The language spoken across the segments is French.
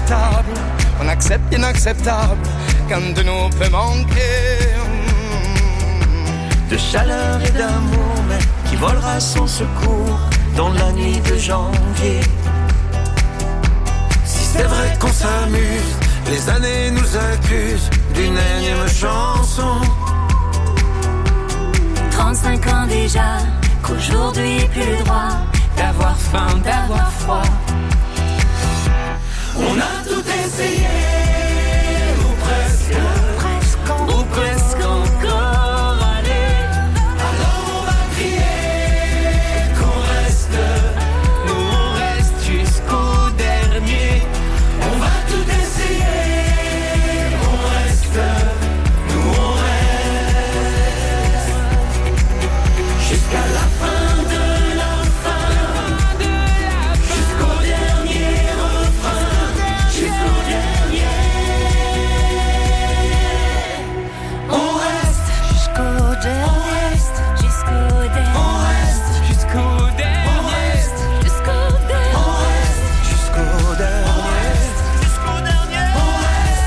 insupportable. On accepte l'inacceptable quand de nous peut manquer. De chaleur et d'amour, mais qui volera sans secours dans la nuit de janvier. Si c'est vrai qu'on s'amuse, les années nous accusent d'une énième chanson. 35 ans déjà, qu'aujourd'hui plus le droit d'avoir faim, d'avoir froid. On a tout essayé, ou presque, ou presque encore. Allez, alors on va crier qu'on reste. Nous on reste jusqu'au dernier. On va tout essayer, on reste. Nous on reste jusqu'à la fin de la fin, jusqu'au dernier refrain. Jusqu'au dernier, on reste. Jusqu'au dernier, jusqu'au dernier, on reste. Jusqu'au dernier, on reste. Jusqu'au dernier, on reste. Jusqu'au dernier, jusqu'au dernier, on reste.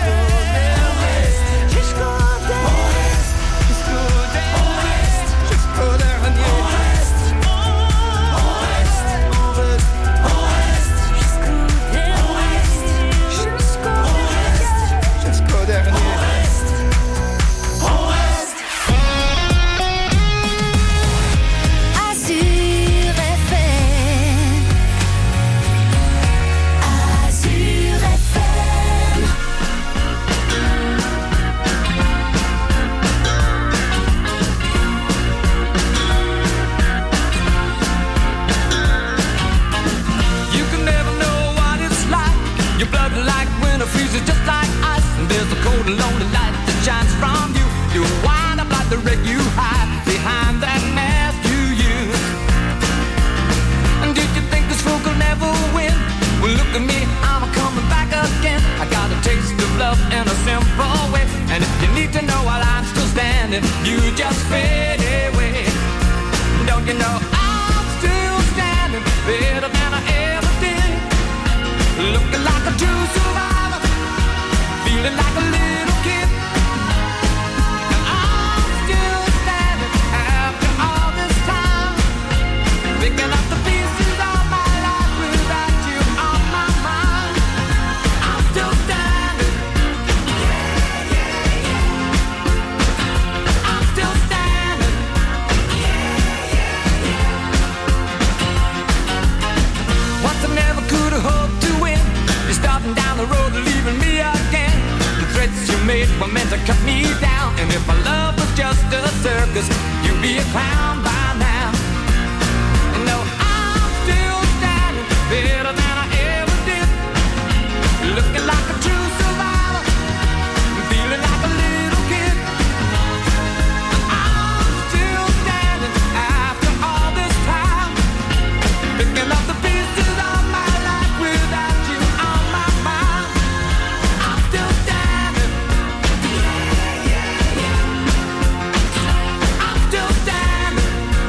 Jusqu'au dernier, on reste. Jusqu'au dernier, jusqu'au dernier, on reste. On reste, on reste, on reste. Jusqu'au dernier. Azur FM. Azur FM. You can never know what it's like. Your blood like winter freezes just like ice. And there's a cold and lonely light that shines from you. You wind up like the wreck you hide behind that mask you use. And did you think this fool could never win? Well, look at me, I'm coming back again. I got a taste of love in a simple way. And if you need to know while I'm still standing, you just fade away. Don't you know I'm still standing better than I ever did? Looking like a true survivor, feeling like a little kid. And I'm still standing after all this time, picking up the pieces of my life without you on my mind. I'm still standing. I'm still standing. Once I never could have hoped to win. You're starting down the road, leaving me again. The threats you made were meant to cut me down. And if my love was just a circus, you'd be a clown by now. And no, I'm still standing better than I ever did. Looking like a true survivor, feeling like a little kid. I'm still standing after all this time, picking up the pieces of my life without you on my mind. I'm still standing. I'm still standing.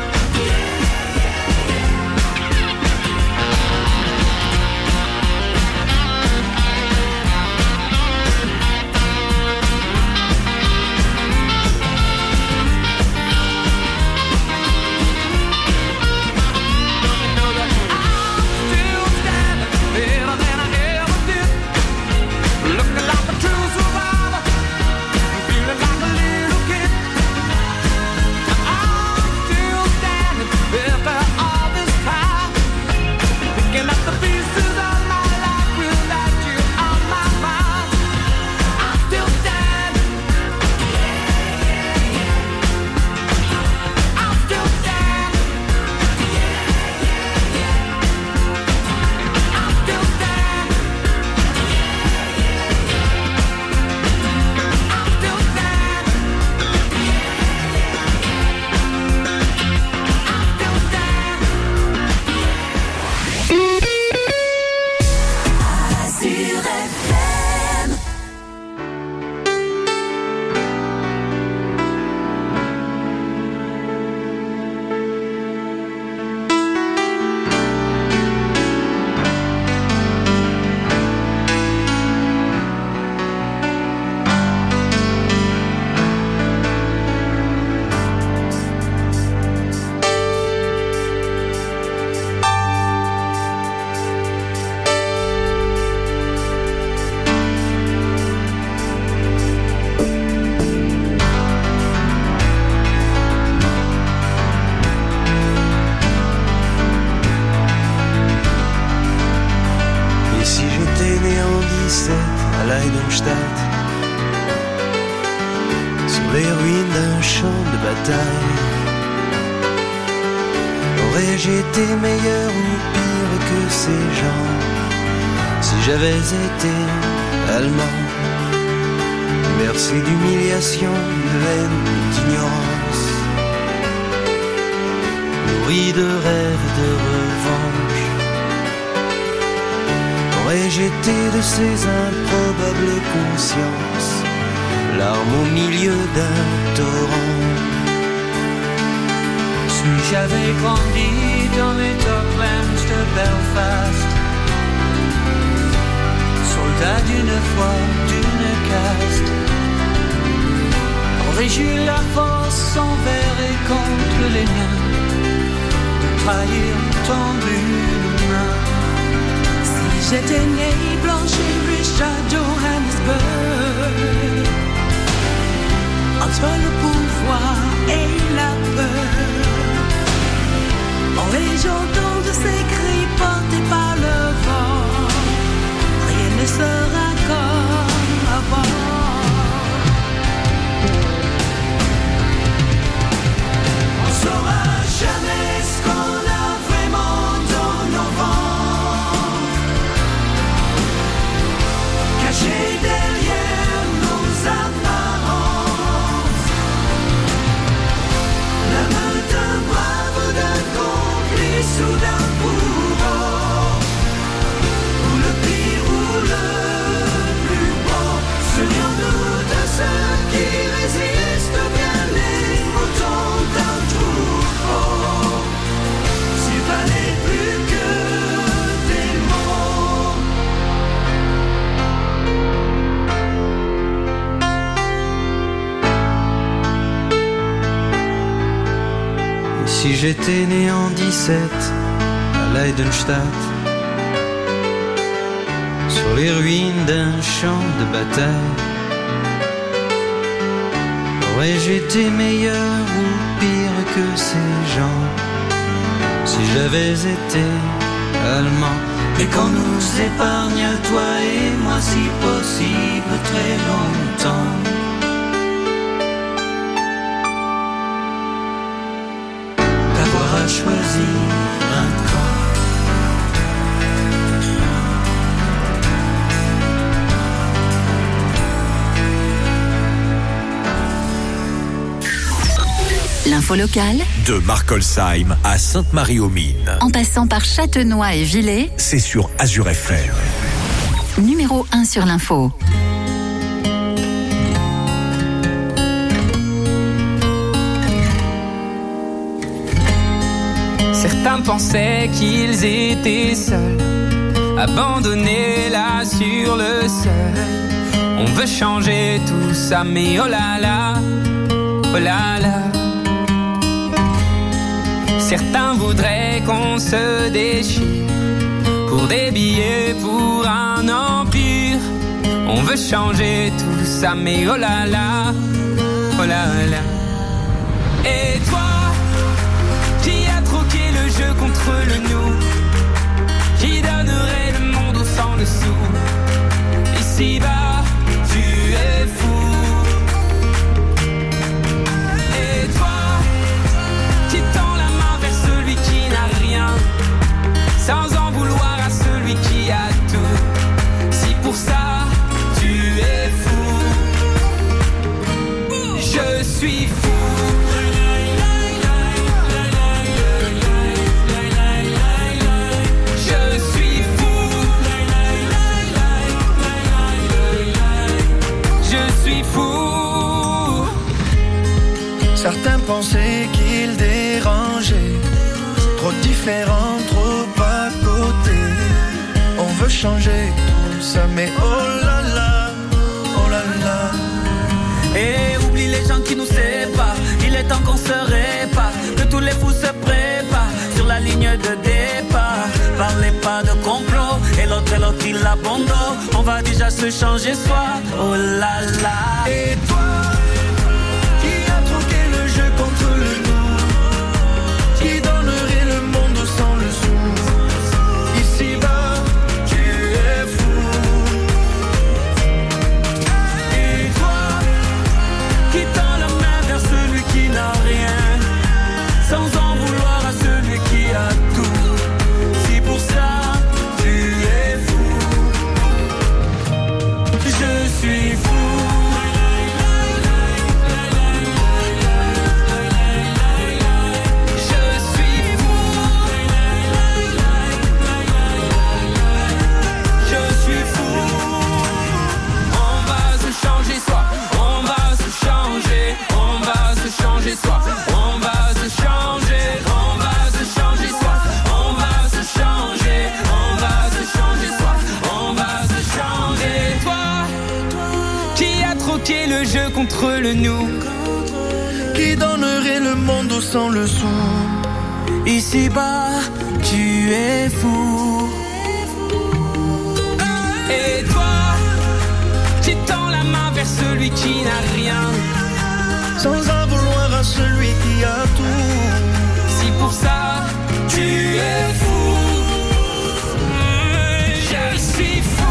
Aurais-je été meilleur ou pire que ces gens si j'avais été allemand? Bercé d'humiliation, de haine, d'ignorance, nourri de rêves de revanche. Aurais-je été de ces improbables consciences, larmes au milieu d'un torrent? Si j'avais grandi dans les docklands de Belfast, soldat d'une foi, d'une caste, aurais-je eu la force envers et contre les miens de trahir ton humain? Si j'étais né blanche et riche à Johannesburg, entre le pouvoir et la peur, aurais-je entendu ces cris portés par le vent? Rien ne sera comme avant. On saura jamais ce qu'on a vraiment dans nos ventres, caché derrière nos apparences. La main d'un brave ou d'un complice ou d'un bourreau, ou le pire ou le plus beau. Souvenons-nous de ceux qui résistent bien les moutons d'un troupeau. S'il fallait plus que des mots. Et si j'étais né en 17 à Leidenstadt, sur les ruines d'un champ de bataille, aurais-je été meilleur ou pire que ces gens si j'avais été allemand? Et qu'on nous épargne, toi et moi, si possible, très longtemps. D'avoir à choisir un camp. L'info locale de Markolsheim à Sainte-Marie-aux-Mines. En passant par Châtenois et Villers, c'est sur Azure FM. Numéro 1 sur l'info. Certains pensaient qu'ils étaient seuls, abandonnés là sur le seuil. On veut changer tout ça, mais oh là là, oh là là. Certains voudraient qu'on se déchire pour des billets, pour un empire. On veut changer tout ça, mais oh là là, oh là là. Et toi, qui a troqué le jeu contre le nous, qui donnerait le monde au sang dessous. Ici-bas, tu es fou. Et toi, qui tend la main vers celui qui n'a rien, sans en vouloir à celui qui a tout. Si pour ça, tu es fou, je suis fou. Certains pensaient qu'ils dérangeaient, trop différents, trop à côté. On veut changer tout ça, mais oh là là, oh là là. Et oublie les gens qui nous séparent, il est temps qu'on se répare, que tous les fous se préparent sur la ligne de départ. Parlez pas de complot, et l'autre il abandonne. On va déjà se changer soi, oh là là. Et toi, contre le nous, qui donnerait le monde sans le sou. Ici-bas, tu es fou. Et toi, qui tend la main vers celui qui n'a rien, sans en vouloir à celui qui a contre le nous. Qui donnerait le monde sans le sou? Ici-bas, tu es fou. Et toi, tu tends la main vers celui qui n'a rien, sans en vouloir à celui qui a tout. Si pour ça, tu es fou. Je suis fou.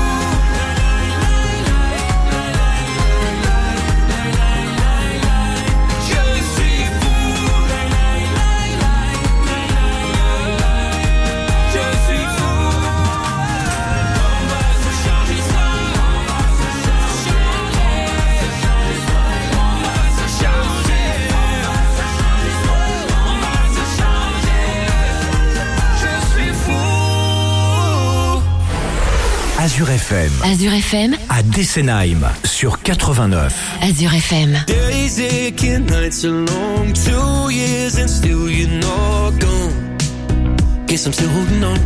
Azure FM. Azure FM. À Dessenheim sur 89. Azure FM. Days aching, nights are long, 2 years and still you're not gone. Guess I'm still holding on.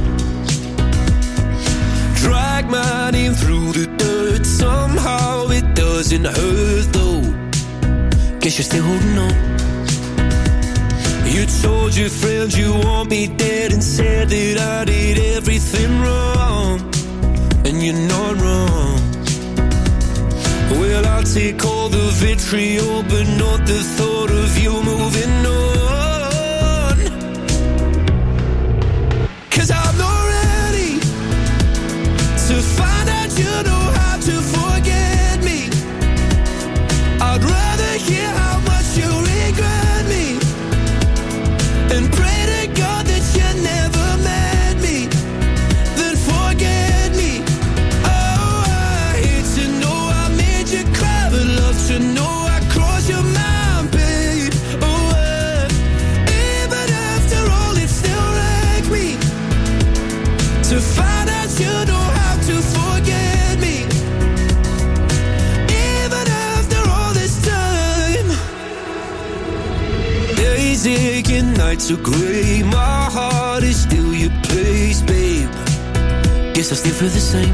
Drag my name through the dirt, somehow it doesn't hurt though. Guess you're still holding on. You told your friends you want me dead and said that I did everything wrong. And you're not wrong. Well, I'll take all the vitriol, but not the thought of you moving on. 'Cause I'm not ready to find out you know how to forget me. I'd rather hear how much you regret me and pray to God that you never met me, then forget me. To know I crossed your mind, babe. Oh, even after all, it still wrecked me. To find out you know how to forget me. Even after all this time. Days aching, nights are grey. My heart is still your place, babe. Guess I still feel the same.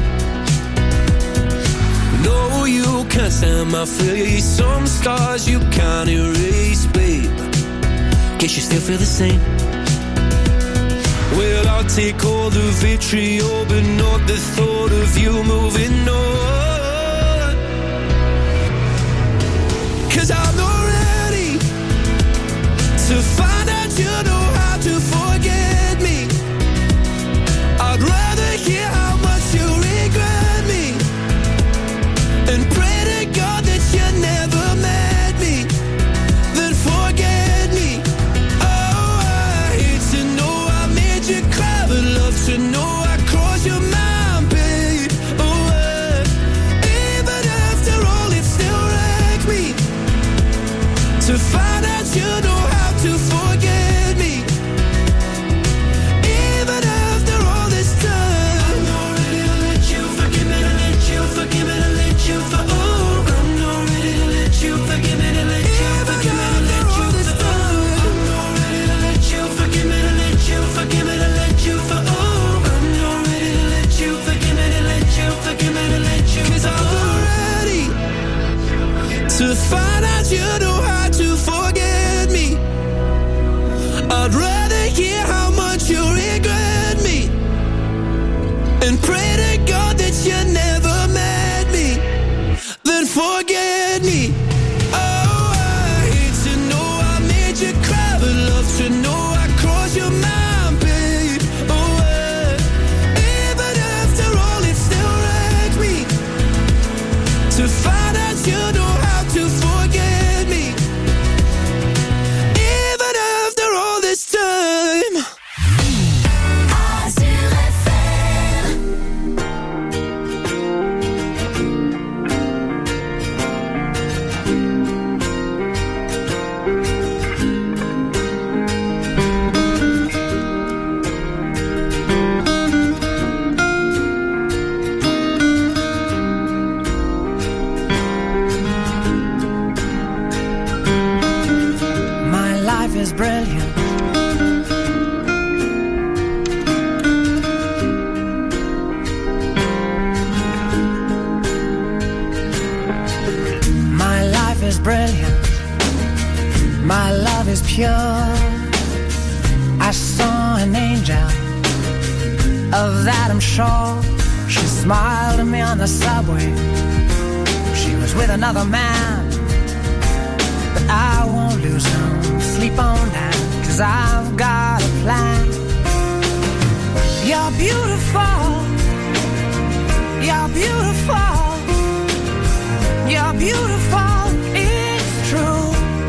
No, you can't stand my face. Some scars you can't erase, babe. Guess you still feel the same. Well, I'll take all the vitriol, but not the thought of you moving on. 'Cause I'm not ready to find out you know how to forget me. I'd rather hear how much you regret me and pray to God that you never met me, then forget me. Oh, I hate to know I made you cry, but love to know I crossed your mind, babe. Oh, even after all, it still wrecked me. To find out you know how to forget me. Even after all this time. I'm not ready to let you forgive me, to let you forgive me, to let you forgive me. You forgive me to let you forgive me to let you I'm not ready to let you forgive me to let you forgive me to let you I'm not ready to let you forgive me to let you forgive me to let you 'Cause I'm not ready to find out you know how to forget me. I'd rather hear how much you regret me and pray to God that you never met me, then forget me. To know I crossed your mind, babe. Oh, even after all, it still wrecked me. To find out you know how to forget me. Even after all this time. My love is pure. I saw an angel, of that I'm sure. She smiled at me on the subway. She was with another man, but I won't lose no sleep on that, 'cause I've got a plan. You're beautiful. You're beautiful. You're beautiful. It's true.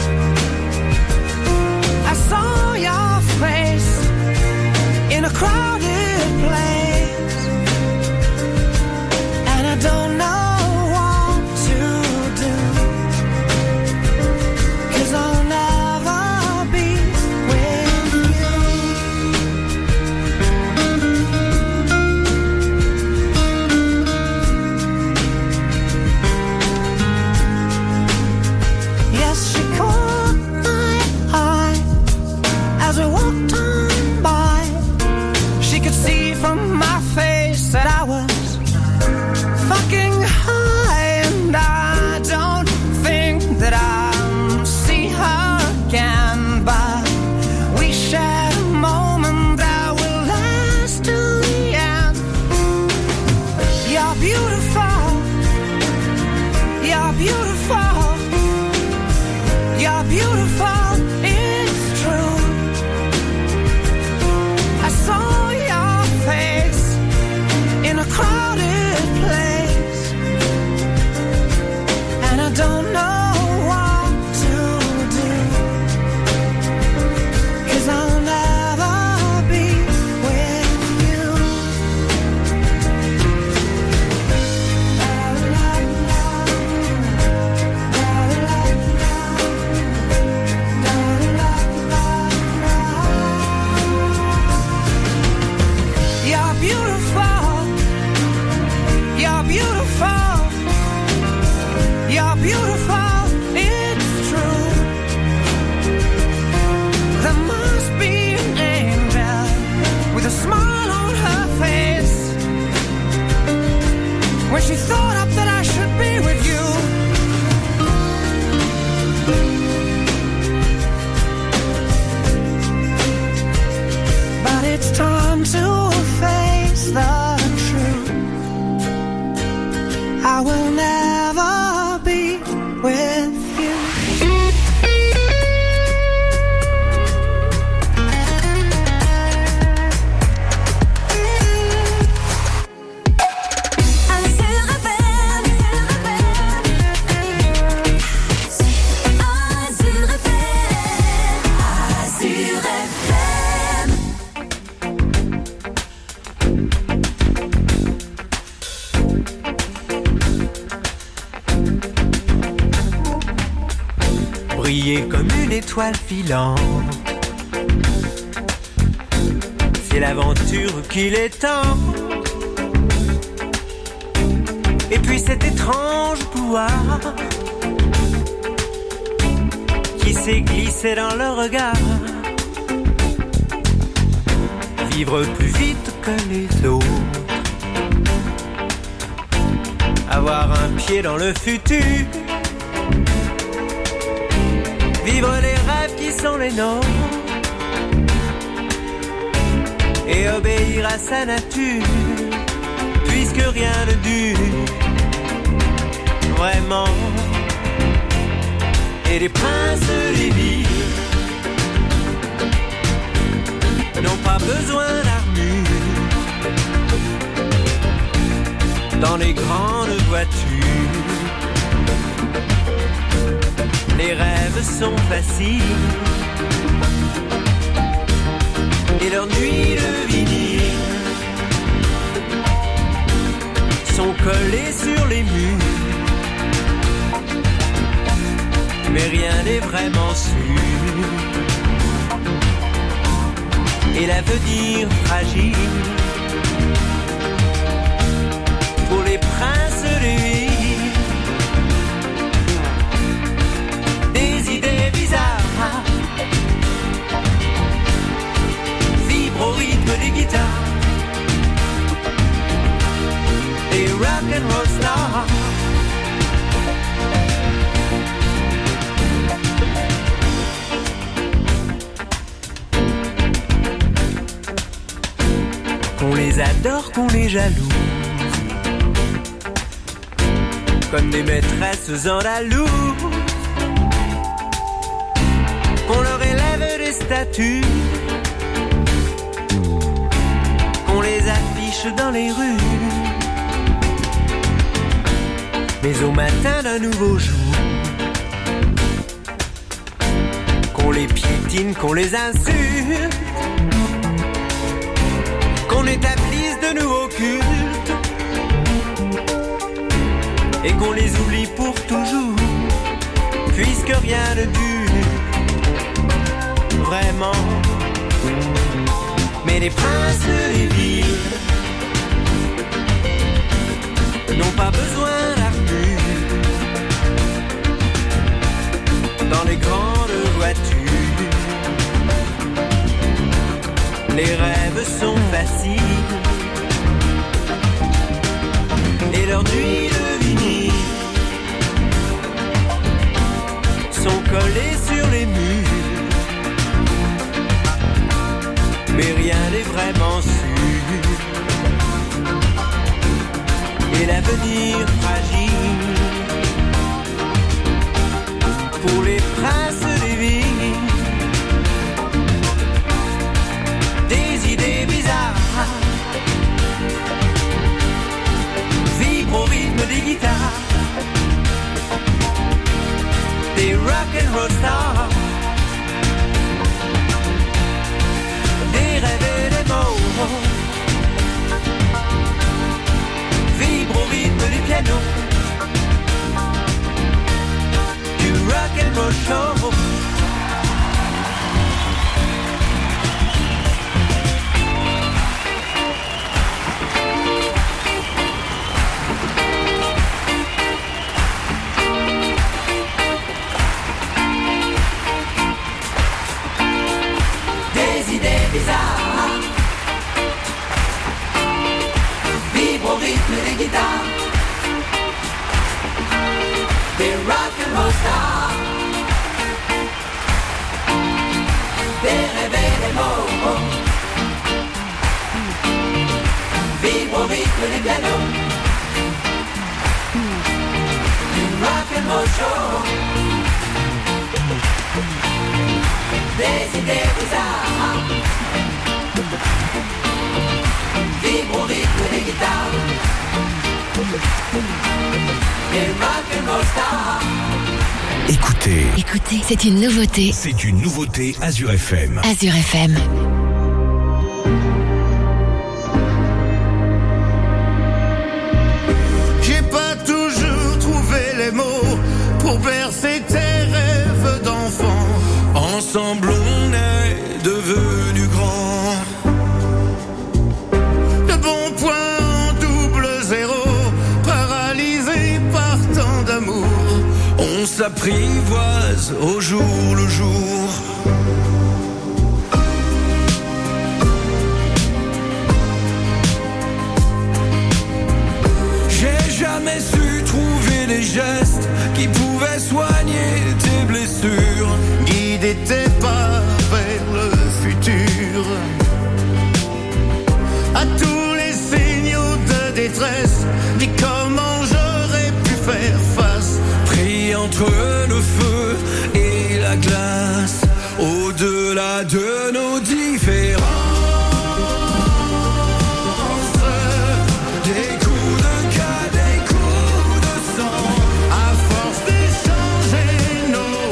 I saw your face in a crowded place, and I don't know what to do, 'cause I'll never be with you. Yes, she caught my eye as we walked on by. She could see from my face that I was fucking high, and I don't think that I'll see her again, but we shared a moment that will last till the end. You're beautiful. You're beautiful. You're beautiful. It's true. I saw your face in a crowded place, and I don't know what to do, 'cause I'll never be with you. You're beautiful. You're beautiful. You're beautiful. It's true. There must be an angel with a smile on her face when she thought up that I should be with you. But it's time to face the truth. I will never be with you. Azur FM. Azur FM. Azur FM. Briller comme une étoile filante, c'est l'aventure qu'il est temps. Et puis cet étrange pouvoir qui s'est glissé dans le regard, vivre plus vite que les autres, avoir un pied dans le futur, vivre les rêves qui sont les nôtres et obéir à sa nature, puisque rien ne dure vraiment. Et les princes des villes n'ont pas besoin d'armure dans les grandes voitures. Les rêves sont faciles et leurs nuits de vinyle sont collés sur les murs, mais rien n'est vraiment sûr. Et l'avenir fragile pour les princes des villes, des idées bizarres vibrent au rythme des guitares, des rock and roll stars. qu'on les adore, qu'on les jalouse, comme des maîtresses andalouse, qu'on leur élève des statues, qu'on les affiche dans les rues. Mais au matin d'un nouveau jour, qu'on les piétine, qu'on les insulte, qu'on établisse de nouveaux cultes et qu'on les oublie pour toujours, puisque rien ne dure vraiment. Mais les princes des villes n'ont pas besoin d'armure dans les grandes voitures. Les rêves sont faciles et leurs nuits de vinyle sont collées sur les murs. Mais rien n'est vraiment sûr et l'avenir fragile pour les princes des villes. Des idées bizarres vibrent au rythme des guitares, des rock'n'roll stars, des rêves et des mots vibrent au rythme du piano, du rock'n'roll show. Bizarre, vibre au rythme des guitares, des rock'n'roll stars, des rêves et des mots, vibre au rythme des pianos, du rock'n'roll show, des idées bizarres. Vibre au rythme des guitares, des rock'n'roll stars. Écoutez, c'est une nouveauté. C'est une nouveauté Azure FM. Azure FM. J'ai pas toujours trouvé les mots pour bercer tes rêves d'enfant. Ensemble on est devenus grands. De bons points en double zéro, paralysés par tant d'amour. On s'apprivoise au jour le jour. J'ai jamais su trouver les gestes qui pouvaient soigner tes blessures, guider tes pas vers le futur. À tous les signaux de détresse, dis comment j'aurais pu faire face. Pris entre le feu et la glace, au-delà de nos différences. Des coups de cas, des coups de sang, à force d'échanger nos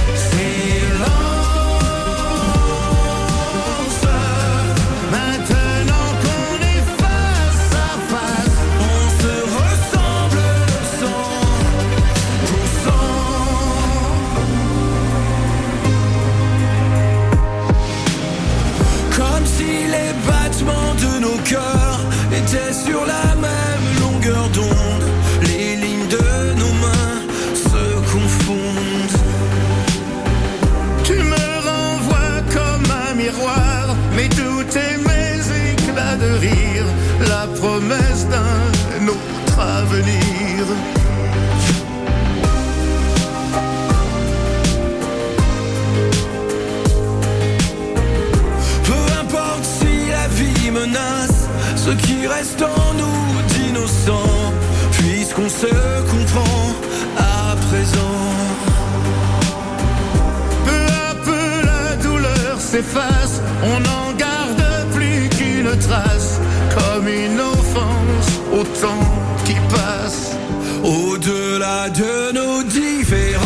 silences. Maintenant qu'on est face à face, on se ressemble sans pour cent. Comme si les battements de nos cœurs étaient sur la même longueur d'onde. Les lignes de nos mains se confondent. Tu me renvoies comme un miroir, mais tous mes éclats de rire, la promesse d'un autre avenir. Peu importe si la vie menace ce qui reste en nous d'innocent, puisqu'on se comprend à présent. Peu à peu la douleur s'efface, on n'en garde plus qu'une trace, comme une offense au temps qui passe. Au-delà de nos différences,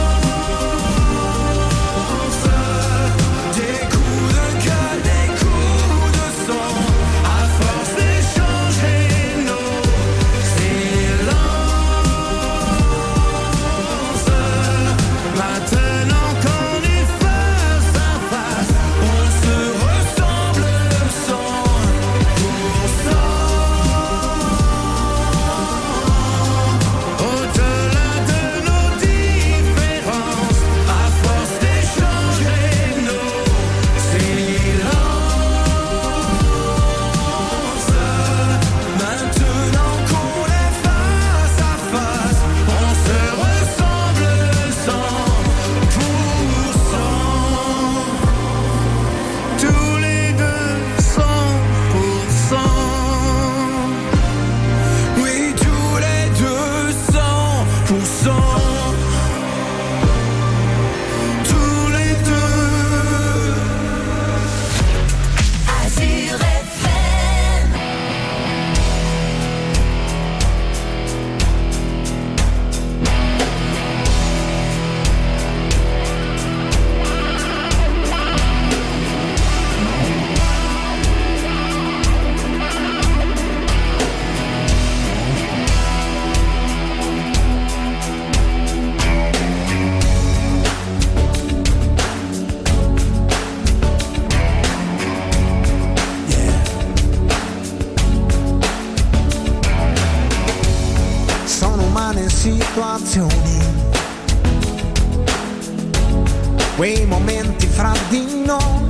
quei momenti fra di noi,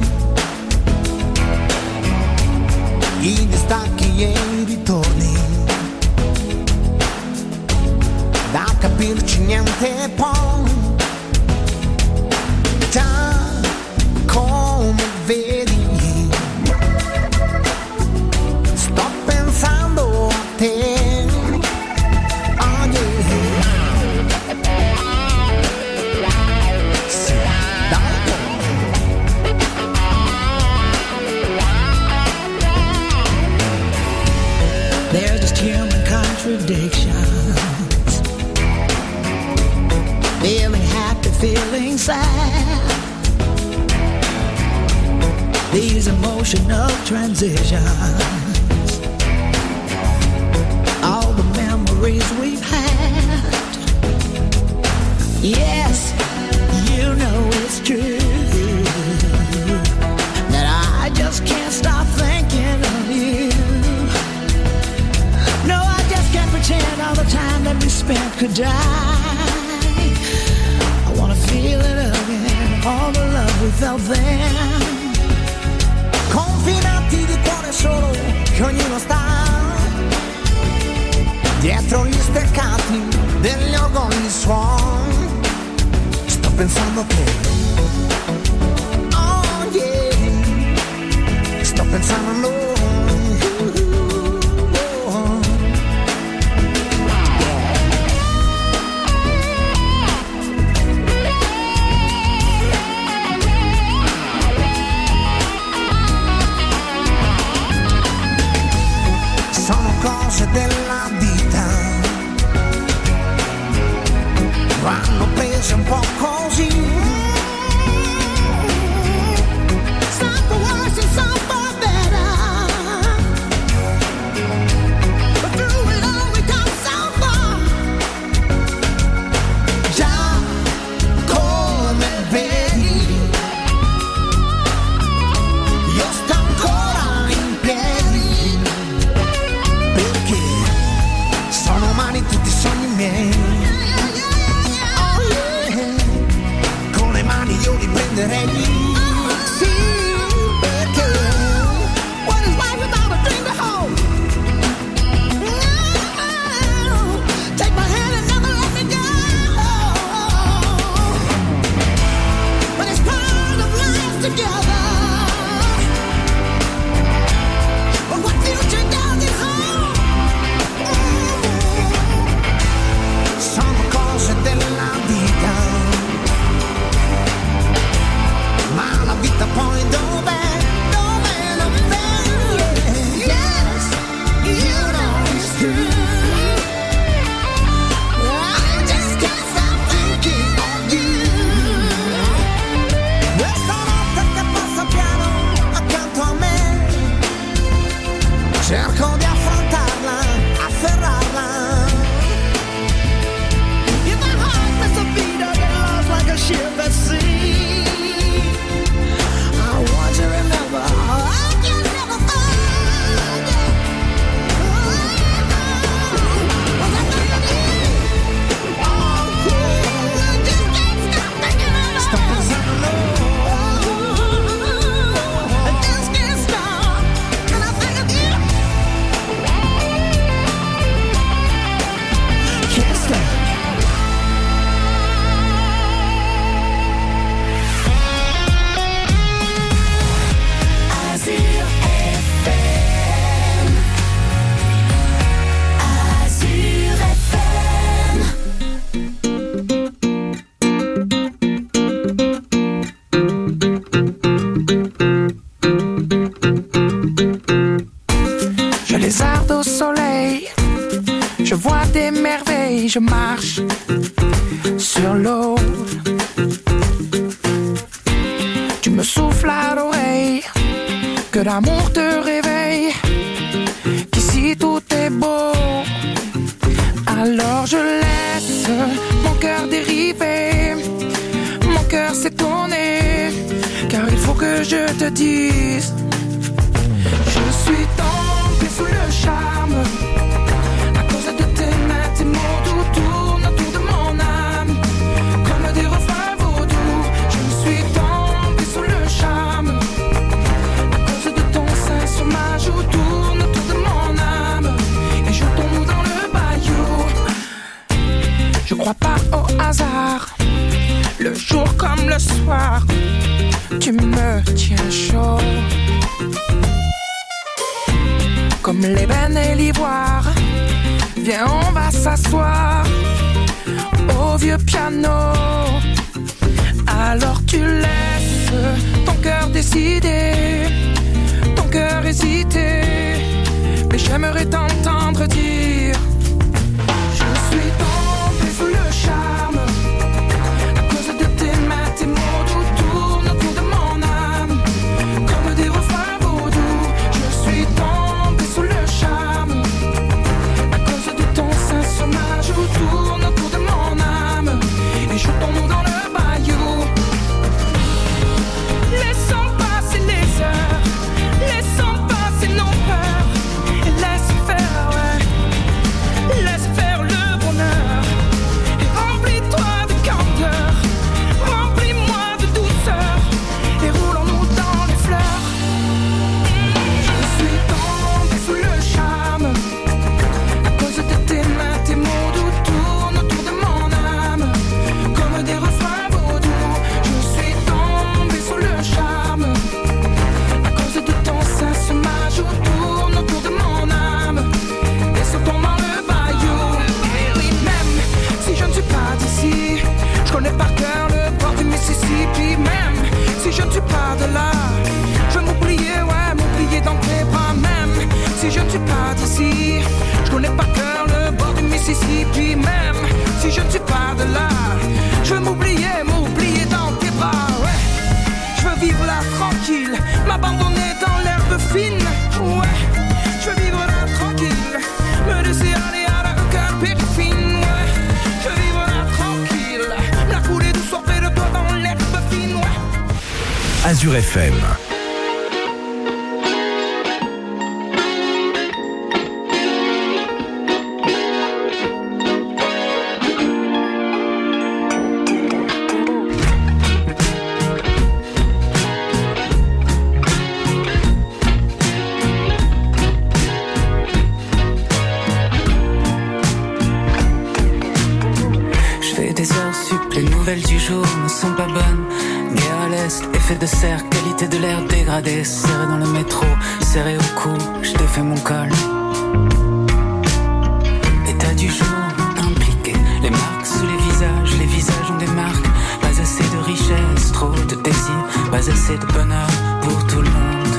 i distacchi e i ritorni, da capirci niente poi, già come vedi, sto pensando a te. There's just human contradictions, feeling happy, feeling sad, these emotional transitions, all the memories we've had. Yes, you know it's true that I just can't stop thinking of you. No, I just can't pretend all the time that we spent could die. I wanna feel it again, all the love we felt then. Confinati di cuore solo, che ognuno sta dietro gli steccati degli orgogli suoni. Sto pensando a te, oh yeah, sto pensando a noi. Sono cose della vita, vanno prese un po' così. Some for worse and some for better, but through it all we come so far. Già come vedi, io sto ancora in piedi, perché sono umani tutti i sogni miei. Oh yeah, je marche sur l'eau. Tu me souffles à l'oreille que l'amour te réveille, qu'ici tout est beau. Alors je laisse mon cœur dériver, mon cœur s'étonner, car il faut que je te dise, je suis tombée sous le charme. À cause de tes mains, tes mots doux tournent autour de mon âme, comme des refrains vaudous. Je suis tombée sous le charme. À cause de ton sein sur ma joue tourne autour de mon âme, et je tombe dans le bayou. Je crois pas au hasard, le jour comme le soir, tu me tiens chaud. Comme l'ébène et l'ivoire, viens on va s'asseoir au vieux piano. Alors tu laisses ton cœur décider, ton cœur hésiter, mais j'aimerais t'entendre dire, je suis tombée sous le charme. À cause de tes mains, tes mots doux tournent autour de mon âme, comme des refrains vaudous. Je suis tombée sous le charme. À cause de ton sein sur ma joue tourne autour de mon âme, et je tombe dans le bayou. Laissons passer les heures, laissons passer nos peurs, et laisse faire, ouais, laisse faire le bonheur. Et remplis-toi de candeur, remplis-moi de douceur, et roulons-nous dans les fleurs. Je suis tombée sous le charme. À cause de tes mains, tes mots doux tournent autour de mon âme, comme des refrains vaudous. Je suis tombée sous le charme. À cause de ton sein sur ma joue tourne autour de mon âme, et se tombe dans le bayou. Et oui, même si je ne suis pas d'ici, je connais par cœur le bord du Mississippi. Même si je ne suis pas de là, je veux m'oublier, ouais, m'oublier dans tes bras. Même si je ne suis pas d'ici, je connais par cœur le bord du Mississippi. Même si je ne suis pas de là, je veux m'oublier, m'oublier dans tes bras, ouais. Je veux vivre là tranquille, m'abandonner dans l'herbe fine, ouais. Je veux vivre là tranquille, me laisser aller à la cœur périfine, ouais. Je veux vivre là tranquille, la couler douce auprès de toi dans l'herbe fine, ouais. Azure FM. Je fais des heures sup, les nouvelles du jour ne sont pas bonnes. Guerre à l'est, effet de serre, qualité de l'air dégradée. Serré dans le métro, serré au cou, je défais mon col. État du jour, impliqué. Les marques sous les visages ont des marques. Pas assez de richesse, trop de désir. Pas assez de bonheur pour tout le monde.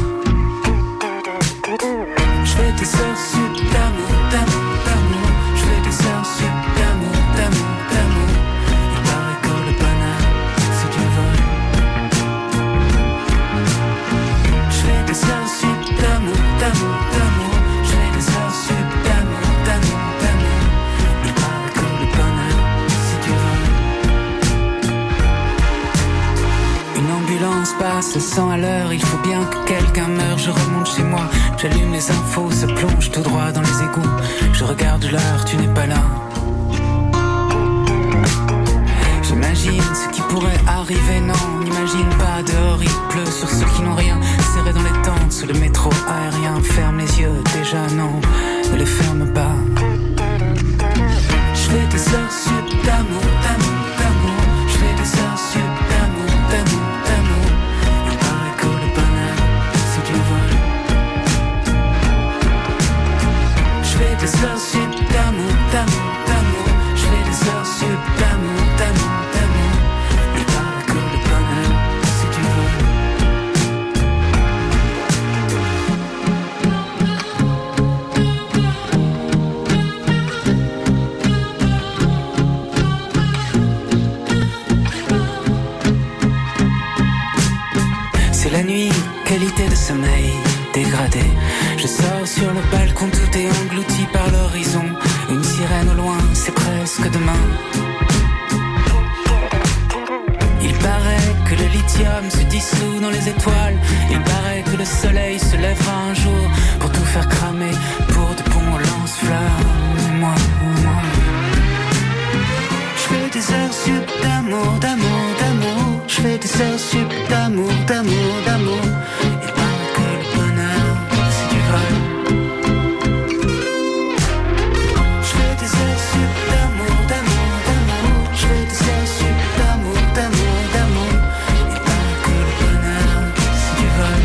Je fais des heures sup d'amour, d'amour, d'amour. Je fais des heures sup d'amour, d'amour, d'amour. Il paraît que le bonheur, c'est du vol. Je fais des heures sup d'amour, d'amour, d'amour. Je fais des heures sup d'amour, d'amour, d'amour. Il paraît que le bonheur, c'est du vol. Une ambulance passe 100 à l'heure. Il faut bien que quelqu'un meure. Je remonte chez moi, j'allume les infos, se plonge tout droit dans les égouts. Je regarde l'heure, tu n'es pas là. J'imagine ce qui pourrait arriver, non, n'imagine pas. Dehors il pleut sur ceux qui n'ont rien. Serré dans les tentes, sous le métro aérien. Ferme les yeux, déjà non, ne les ferme pas. Je fais des heures sup d'amour, d'amour, d'amour. Je fais des heures sup d'amour, d'amour, d'amour. Il paraît que le bonheur, c'est du vol. Je fais des heures sup d'amour, d'amour, d'amour. Je fais des heures sup d'amour, d'amour, d'amour. Il paraît que le bonheur, c'est du vol. qualité de sommeil dégradée. Je sors sur le balcon, tout est englouti par l'horizon. Une sirène au loin, c'est presque demain. Il paraît que le lithium se dissout dans les étoiles. Il paraît que le soleil se lèvera un jour pour tout faire cramer, pour de bons lance-flammes. Et moi, je fais des heures sup d'amour, d'amour, d'amour. Je fais des heures sup d'amour, d'amour, d'amour. Il paraît que le bonheur, c'est du vol. Je fais des heures sup d'amour, d'amour, d'amour. Je fais des heures sup d'amour, d'amour, d'amour. Il paraît que le bonheur, c'est du vol.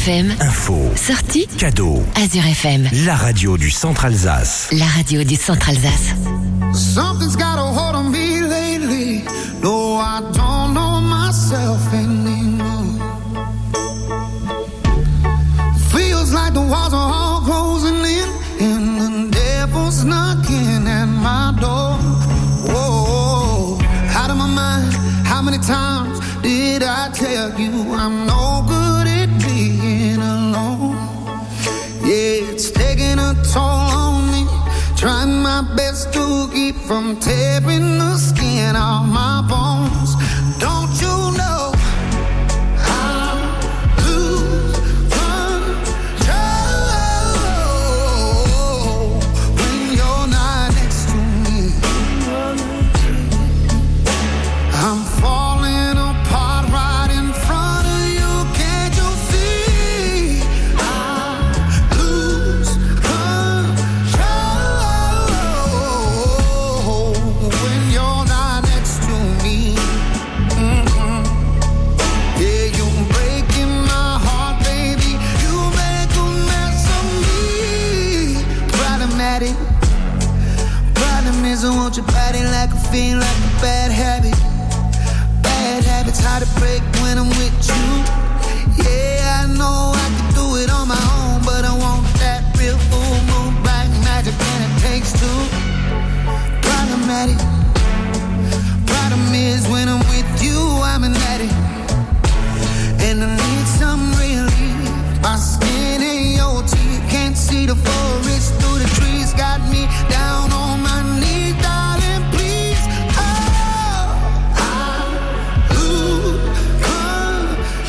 FM. Info. Sortie. Cadeau. Azure FM. La radio du Centre-Alsace. La radio du Centre-Alsace. Something's got a hold on me lately. No, I don't know myself anymore. Feels like the walls are all closing in, and the devil's knocking at my door. Whoa, out of my mind. How many times did I tell you I'm no good at being alone? Yeah, it's taking a toll on me. Trying my best to keep from tearing the skin off my bones. Don't you know I lose control when you're not next to me? I'm falling apart right in front of you. Can't you see? I lose control when you're not next to me. Yeah, you're breaking my heart, baby. You make a mess of me. Problematic. Problem is I want your body like I feel like a bad habit. Bad habits hard to break when I'm with you. Yeah, I know I can do it on my own, but I want that real full moon black magic, and it takes two. Problematic. Problem is when I'm with you, I'm an addict, and I need some relief. My skin ain't your teeth, can't see the forest through the trees. Got me down on my knees, darling, please. Oh, I lose control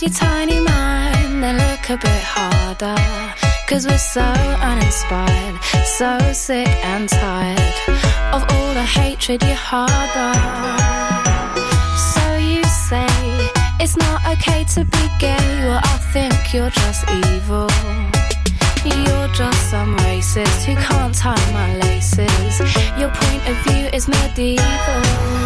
your tiny mind, then look a bit harder. 'Cause we're so uninspired, so sick and tired of all the hatred you harbor. So you say it's not okay to be gay, well I think you're just evil. You're just some racist who can't tie my laces. Your point of view is medieval.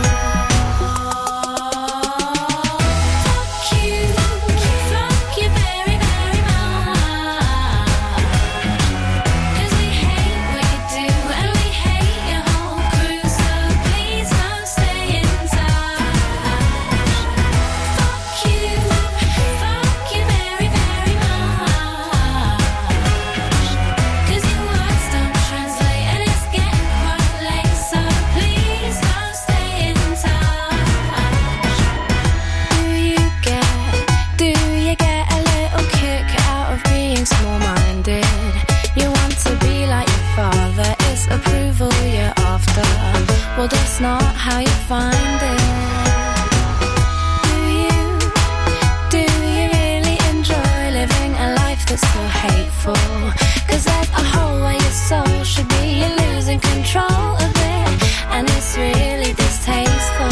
Well, that's not how you find it. Do you really enjoy living a life that's so hateful? 'Cause there's a hole where your soul should be. You're losing control of it, and it's really distasteful.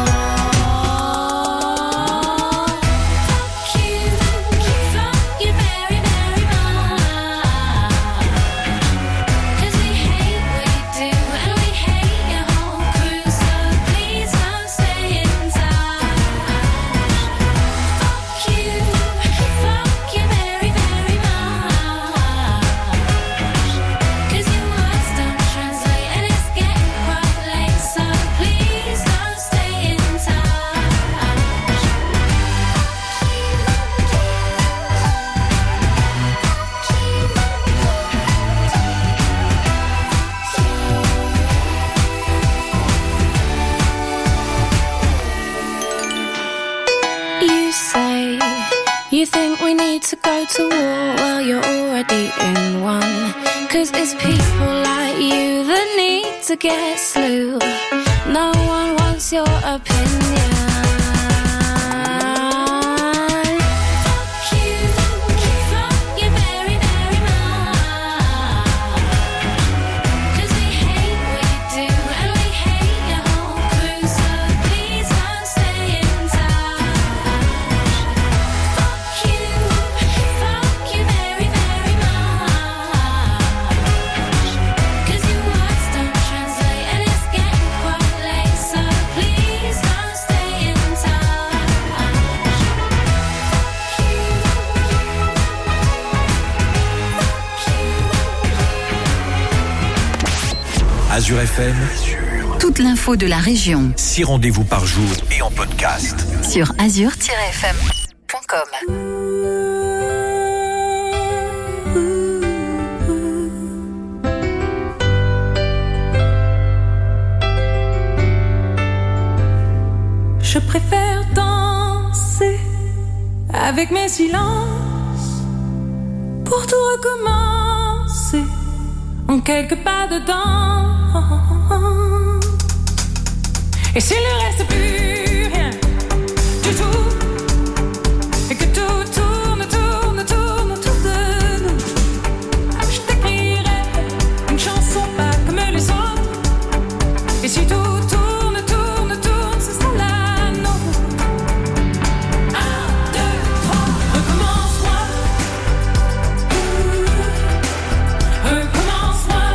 You think we need to go to war? Well, you're already in one. 'Cause it's people like you that need to get slew. No one wants your opinion. Azure FM, toute l'info de la région. 6 rendez-vous par jour et en podcast. Sur azure-fm.com. Je préfère danser avec mes silences pour tout recommencer en quelques pas dedans. Et s'il ne reste plus rien du tout, et que tout tourne autour de nous, je t'écrirai une chanson pas comme les autres. Et si tout tourne, ce sera la nôtre. 1, 2, 3, recommence-moi. Recommence-moi.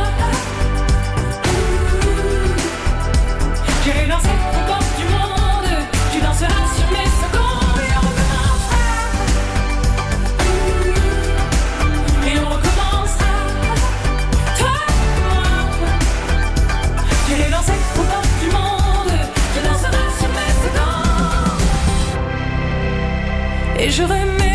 J'irai danser aux portes du monde. Tu danseras sur mes secondes. Et on recommencera. Et on recommencera. Toi et moi. J'irai danser aux portes du monde. Tu danseras sur mes secondes. Et je remets